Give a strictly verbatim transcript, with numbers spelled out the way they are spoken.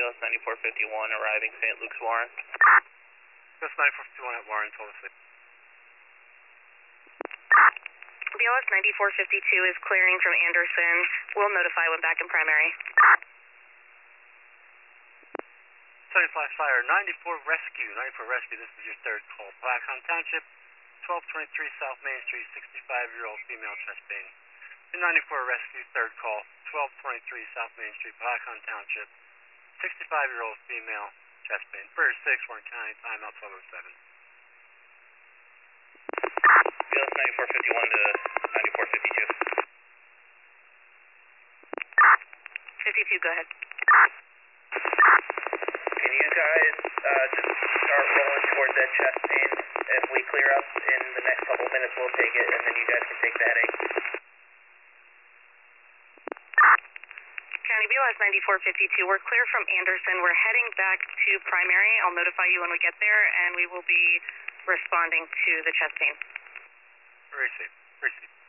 S ninety-four fifty-one arriving Saint Luke's Warren. B L S ninety-four fifty-one at Warren, twelve oh six. B L S ninety-four fifty-two is clearing from Anderson. We'll notify when back in primary. seventy-five Fire, ninety-four Rescue, ninety-four Rescue, this is your third call. Blackhound Township, twelve twenty-three South Main Street, sixty-five-year-old female chest pain. two ninety-four Rescue, third call, twelve twenty-three South Main Street, Blackhound Township, sixty-five-year-old female chest pain. First six, Warren County, timeout twelve oh seven. B L S ninety-four fifty-one to ninety-four fifty-two. fifty-two, go ahead. Can you guys uh, just start rolling towards that chest pain? If we clear up in the next couple minutes, we'll take it, and then you guys can take the headache. County B L S ninety-four fifty-two, we're clear from Anderson. We're heading back to primary. I'll notify you when we get there, and we will be responding to the chest pain. Receive, receive.